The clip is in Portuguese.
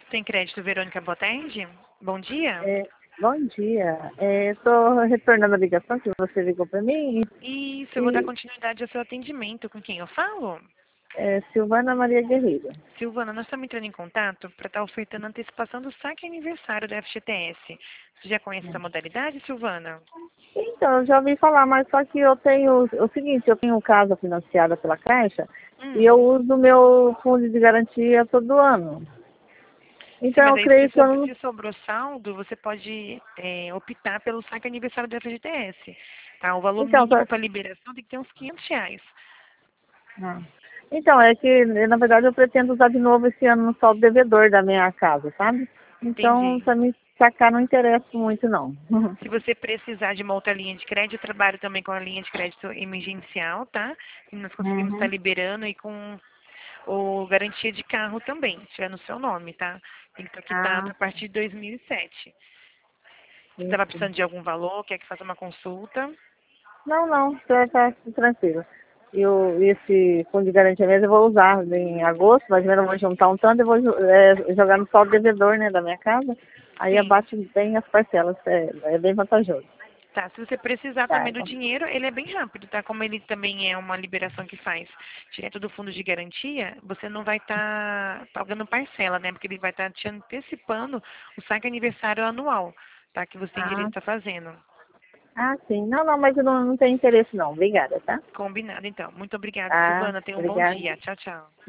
Tem crédito, Verônica, boa tarde. Bom dia. É, bom dia. Estou retornando a ligação que você ligou para mim. Isso, eu vou dar E, continuidade ao seu atendimento. Com quem eu falo? Silvana Maria Guerreiro. Silvana, nós estamos entrando em contato para estar ofertando antecipação do saque aniversário da FGTS. Você já conhece essa modalidade, Silvana? Então, eu já ouvi falar, mas só que eu tenho o seguinte, eu tenho casa financiada pela Caixa e Hum. eu uso o meu fundo de garantia todo ano. Sim, Então, mas eu aí creio que eu não... se sobrou saldo, você pode optar pelo saque aniversário da FGTS. Tá? O valor Então, mínimo para liberação tem que ter uns R$ 500. ah. Então, é que, na verdade, eu pretendo usar de novo esse ano no saldo devedor da minha casa, sabe? Então, Entendi. para mim sacar não interessa muito, não. Se você precisar de uma outra linha de crédito, eu trabalho também com a linha de crédito emergencial, tá? E nós conseguimos estar Uhum. liberando e com o garantia de carro também, se estiver no seu nome, tá? Tem que estar quitado Ah, a partir de 2007. Você sim, estava sim. precisando de algum valor, quer que faça uma consulta? Não, não, tá tranquilo. Esse fundo de garantia mesmo eu vou usar em agosto, mas eu vou juntar um tanto e vou jogar no saldo devedor, né, da minha casa. Aí Sim. abate bem as parcelas, é bem vantajoso. Tá, se você precisar Tá, também do então. dinheiro, ele é bem rápido, tá? Como ele também é uma liberação que faz direto do fundo de garantia, você não vai estar pagando parcela, né? Porque ele vai estar te antecipando o saque aniversário anual, tá? Que você tem direito Ah, a estar fazendo. sim. Não, não, mas eu não tenho interesse não. Obrigada, tá? Combinado, então. Muito obrigada, Ah, Silvana. Tenha um bom obrigada. dia. Tchau, tchau.